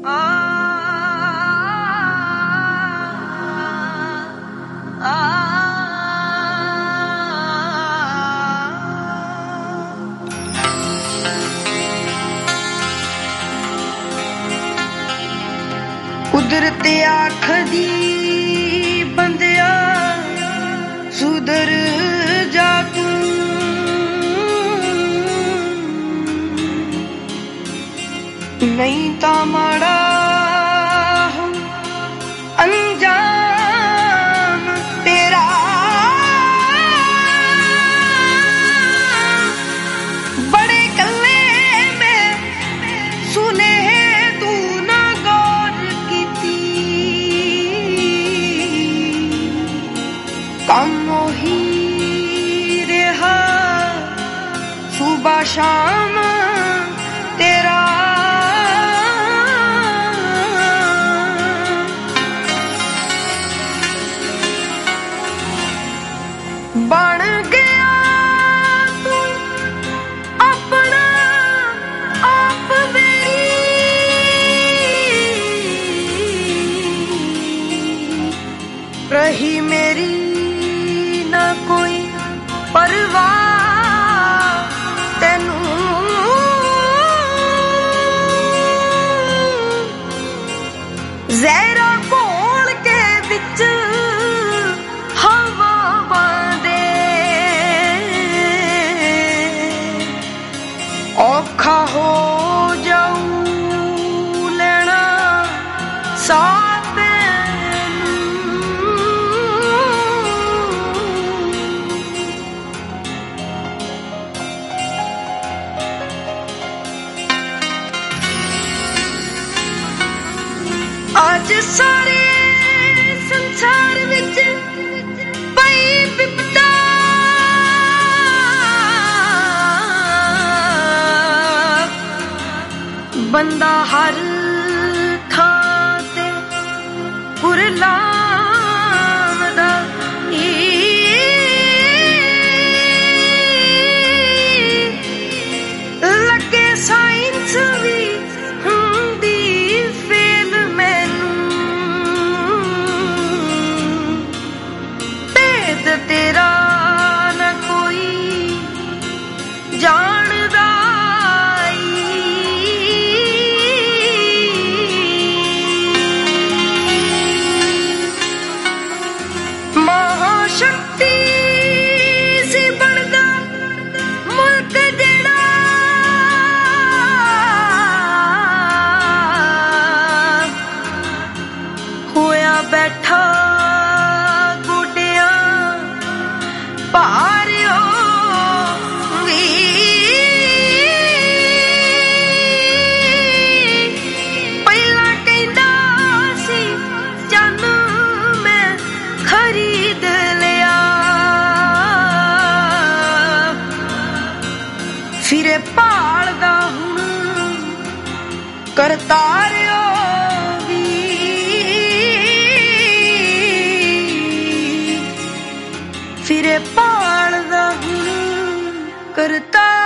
कुदरत आखदी बंदिया सुधर जा तू, नहीं ता माड़ा अंजाम तेरा। बड़े कल्ले में सुने तू ना गौर कीती, कम ही रहा सुबह शाम तेरा। बन गया तू अपना आप मेरी, रही मेरी ना कोई परवाह तेनू। ज़हरा घोल के विच औखा हो जाऊं लेना साथ मैनू। आज सारे संसार विच पई विपदा, बंदा हर थां ते कुरलावदा लगे साइंस भी हुंदी फेल मैनू। भेद तेरा ना कोई जानदा, शक्ति सी बनदा मुल्क जेड़ा होया बैठा गोडियां भारियो वी। पहला कहंदा सी चन मैं खरीद लिया, फिरे भालदा हुण करतारियो वी। फिरे भालदा हुण करतारियो